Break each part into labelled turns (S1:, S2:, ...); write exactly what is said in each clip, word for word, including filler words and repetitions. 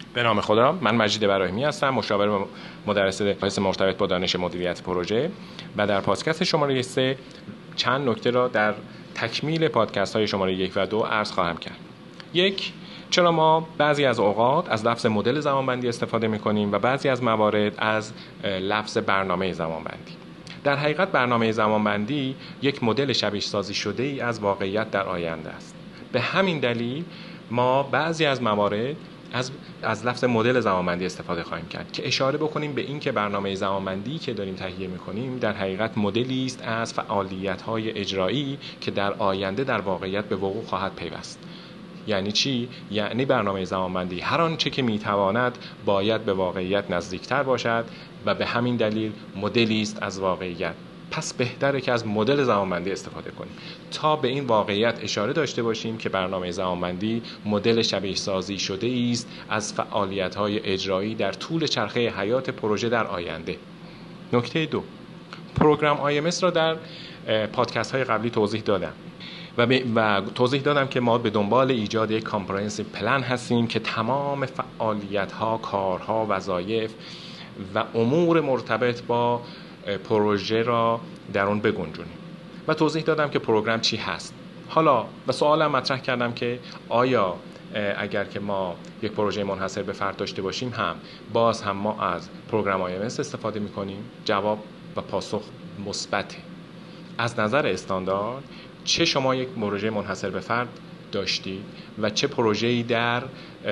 S1: به نام خدا. من مجید براهیمی هستم، مشاور مدرس بحث مرتبط با دانش مدیریت پروژه و در پادکست شماره سه چند نکته را در تکمیل پادکست های شماره یک و دو عرض خواهم کرد. یک، چرا ما بعضی از اوقات از لفظ مدل زمانبندی استفاده می‌کنیم و بعضی از موارد از لفظ برنامه زمانبندی. در حقیقت برنامه زمانبندی یک مدل شبیه سازی شده ای از واقعیت در آینده است. به همین دلیل ما بعضی از موارد از از لفظ مدل زمانبندی استفاده خواهیم کرد که اشاره بکنیم به این که برنامه زمانبندی که داریم تهیه می‌کنیم در حقیقت مدلی است از فعالیت‌های اجرایی که در آینده در واقعیت به وقوع خواهد پیوست. یعنی چی؟ یعنی برنامه زمانبندی هر آنچه که میتواند باید به واقعیت نزدیکتر باشد و به همین دلیل مدلی است از واقعیت. پس بهتره که از مدل زمانبندی استفاده کنیم تا به این واقعیت اشاره داشته باشیم که برنامه زمانبندی مدل شبیه سازی شده است از فعالیت‌های اجرایی در طول چرخه حیات پروژه در آینده. نکته دو، پروگرام آی ام اس را در پادکست های قبلی توضیح دادم و, و توضیح دادم که ما به دنبال ایجاد یک کامپرهنسیو پلن هستیم که تمام فعالیت‌ها، کارها، وظایف و امور مرتبط با پروژه را در اون بگنجونیم و توضیح دادم که پروگرام چی هست. حالا و سوالم مطرح کردم که آیا اگر که ما یک پروژه منحصر به فرد داشته باشیم هم باز هم ما از پروگرام آی ام اس استفاده می‌کنیم؟ جواب و پاسخ مثبته. از نظر استاندارد چه شما یک پروژه منحصر به فرد داشتید و چه پروژه‌ای در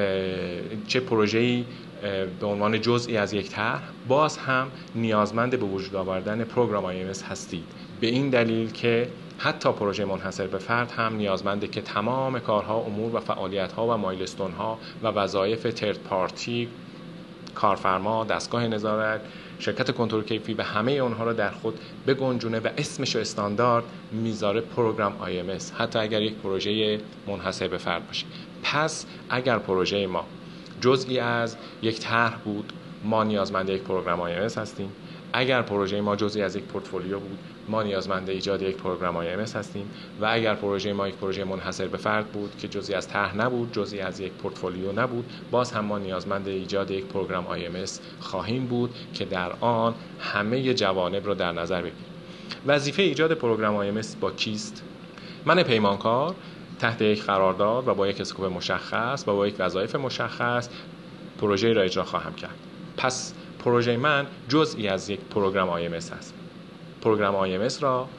S1: چه پروژه‌ای به عنوان جزئی از یک طرح باز هم نیازمند به وجود آوردن پروگرام آی ام اس هستید. به این دلیل که حتی پروژه منحصر به فرد هم نیازمنده که تمام کارها، امور و فعالیت‌ها و مایلستون‌ها و وظایف ترد پارتی، کارفرما، دستگاه نظارت، شرکت کنترل کیفی و همه اونها رو در خود بگنجونه و اسمش و استاندارد میذاره پروگرام آی ام اس، حتی اگر یک پروژه منحصر به فرد باشه. پس اگر پروژه ما جزئی از یک طرح بود، ما نیازمند یک پروگرام آی ام اس هستیم. اگر پروژه ما جزئی از یک پورتفولیو بود، ما نیازمند ایجاد یک پروگرام آی ام اس هستیم و اگر پروژه ما یک پروژه منحصر به فرد بود که جزئی از طرح نبود، جزئی از یک پورتفولیو نبود، باز هم ما نیازمند ایجاد یک پروگرام آی ام اس خواهیم بود که در آن همه جوانب رو در نظر بگیریم. وظیفه ایجاد پروگرام آی ام اس با کیست؟ من پیمانکار تحت یک قرارداد و با یک اسکوپ مشخص و با یک وظایف مشخص پروژه را اجرا خواهم کرد. پس پروژه من جزئی از یک پروگرام آی ام اس است. پروگرام آی ام اس را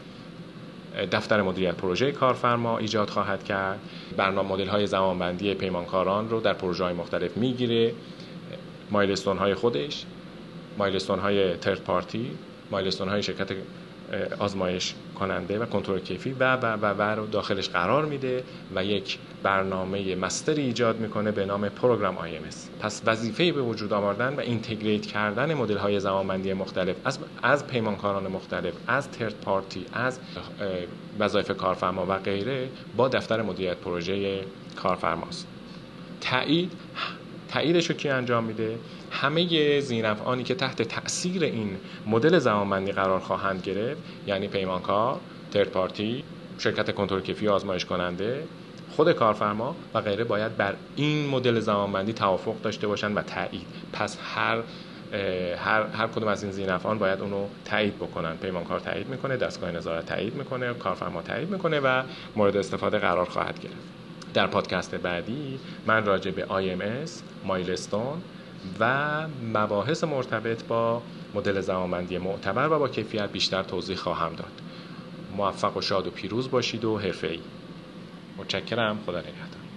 S1: دفتر مدیریت پروژه کارفرما ایجاد خواهد کرد. برنامه مدل‌های زمانبندی پیمانکاران رو در پروژه‌های مختلف میگیره. مایلستون‌های خودش، مایلستون‌های ترد پارتی، مایلستون‌های شرکت آزمایش کننده و کنترل کیفی و و و و رو داخلش قرار میده و یک برنامه مستری ایجاد میکنه به نام پروگرام آی ام اس. پس وظیفه به وجود آوردن و اینتگریت کردن مدل‌های زمانبندی مختلف از از پیمانکاران مختلف، از ترد پارتی، از وظایف کارفرما و غیره با دفتر مدیریت پروژه کارفرماست. تایید تاییدش رو کی انجام میده؟ همه ذینفعانی که تحت تأثیر این مدل زمانبندی قرار خواهند گرفت، یعنی پیمانکار، ترد پارتی، شرکت کنترل کیفی آزمایش کننده، خود کارفرما و غیره باید بر این مدل زمانبندی توافق داشته باشند و تایید. پس هر هر هر کدوم از این ذینفعان باید اونو تایید بکنن. پیمانکار تایید میکنه، دستگاه نظارت تایید میکنه، کارفرما تایید میکنه و مورد استفاده قرار خواهد گرفت. در پادکست بعدی من راجع به آی ام اس، مایلستون و مباحث مرتبط با مدل زمانبندی معتبر و با کیفیت بیشتر توضیح خواهم داد. موفق و شاد و پیروز باشید و حرفه‌ای. متشکرم. خدا نگهدار.